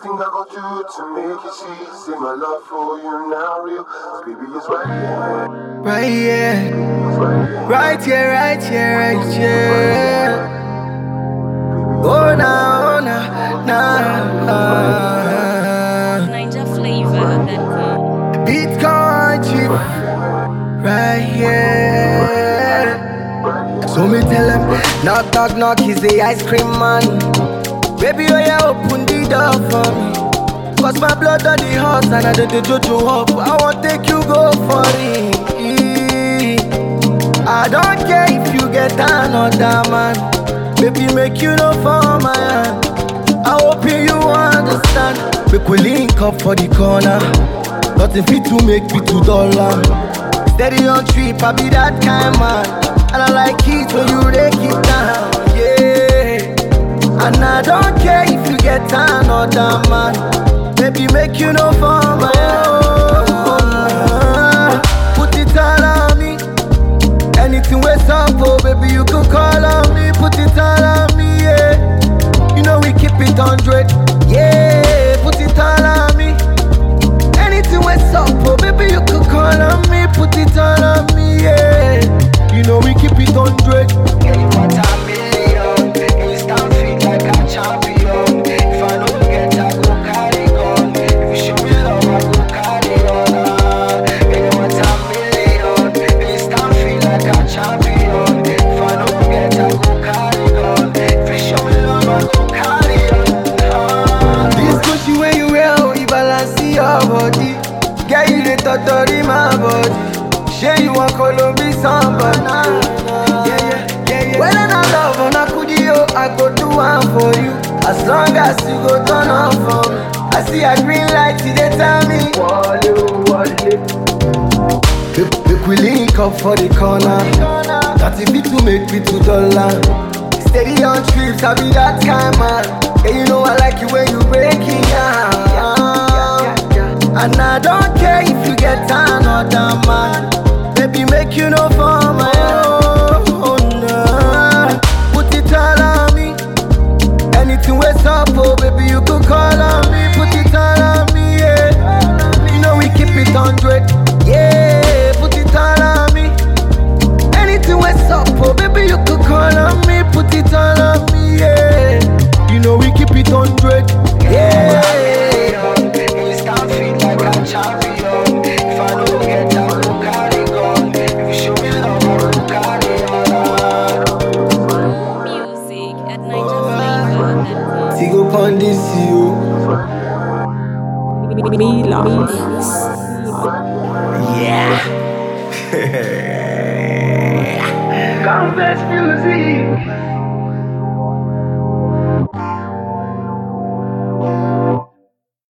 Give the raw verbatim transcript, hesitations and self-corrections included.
think I got you to make you see? Say my love for you now real. Baby, it's right here. Right here. Right here, right here, right here. Oh, nah, oh, nah, nah. Niger flavor that come. Beat country. Right here. So me tell him, knock, knock, knock, he's the ice cream man. Baby, oh yeah, open the door for me. Cause my blood on the horse and I do the jojo up. I want take you go for it. I don't care if you get another man. Baby, make you know for my hand. I hope you understand. Make we link up for the corner. Nothing fit to make me two dollar. Steady on trip, I be that kind man. And I like it when you break it down, yeah. And I don't care if you get another man. Baby, make you know for my own. Put it all on me. Anything what's up, oh baby, you could call on me. Put it all on me, yeah. You know we keep it one hundred, yeah. Put it all on me. Anything what's up, oh baby, you could call on me. Put it all on me, yeah. You know we keep it one hundred. Yeah, you want a million. And you stand fit like a champion. If I don't get, I go carry gun. If you show me love, I go carry on. Yeah, you want a million. And you stand fit like a champion. If I don't get, I go carry gun. If you show me love, I go carry on. This cushion when you wear, oh, you balance your body. Girl, you the totori my body. Say you want Colombia somebody. Nah, nah. Yeah, yeah, yeah, yeah. When I love on a kudio, I go do one for you. As long as you go turn on for me. I see a green light, see they tell me. Wale, wale. Make we link up for the corner. That's if it to make me two dollar. Steady on trips, I be that kind man. Yeah, you know I like you when you break it down. And I don't care if you get another man. Baby, make you know for my own. Put it all on me. Anything what's up, oh baby, you could call on me. Put it all on me, yeah. You know we keep it one hundred, yeah. Put it all on me. Anything what's up, oh baby, you could call on me. Put it all on me, yeah. You know we keep it one hundred, yeah. Champion. If I don't get, I go carry gun. If you show me love, I go carry on. Music at Niger flavor that come. Tigo pon this you. Me love. Yeah. Come best